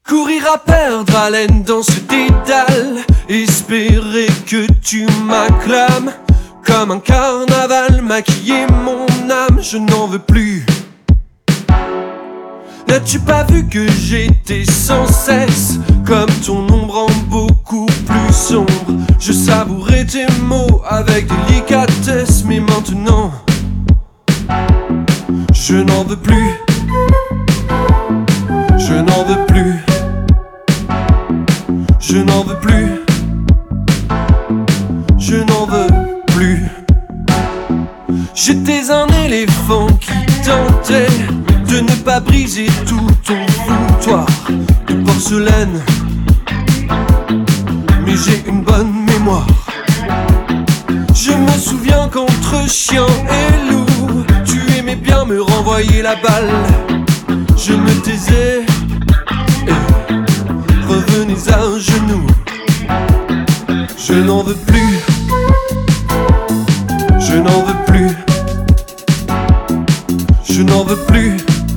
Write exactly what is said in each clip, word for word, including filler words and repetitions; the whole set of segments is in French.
Courir à perdre haleine dans ce dédale, espérer que tu m'acclames. Comme un carnaval, maquiller mon âme, je n'en veux plus. N'as-tu pas vu que j'étais sans cesse comme ton ombre en beaucoup plus sombre? Je savourais tes mots avec délicatesse, mais maintenant je n'en veux plus. Je n'en veux plus. Je n'en veux plus. Je n'en veux plus. J'étais un éléphant qui tentait de ne pas briser tout ton foutoir de porcelaine, mais j'ai une bonne mémoire. Je me souviens qu'entre chien et loup, tu aimais bien me renvoyer la balle. Je me taisais et revenez à genoux. Je n'en veux plus. Je n'en veux plus. Je n'en veux plus.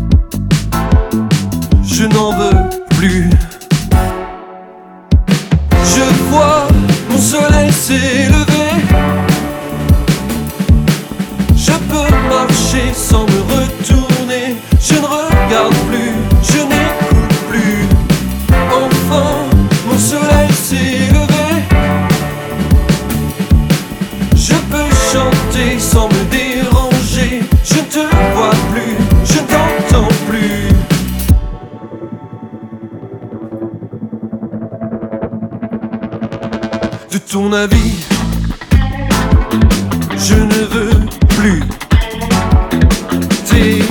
Je n'en veux plus. Je vois mon soleil s'élever. Je peux marcher sans me retourner. Je ne regarde plus, je n'écoute plus. Enfin, mon soleil s'est levé. Je peux chanter sans me déranger. Je ne te vois plus, je ne t'entends plus. De ton avis, je ne veux plus. T'es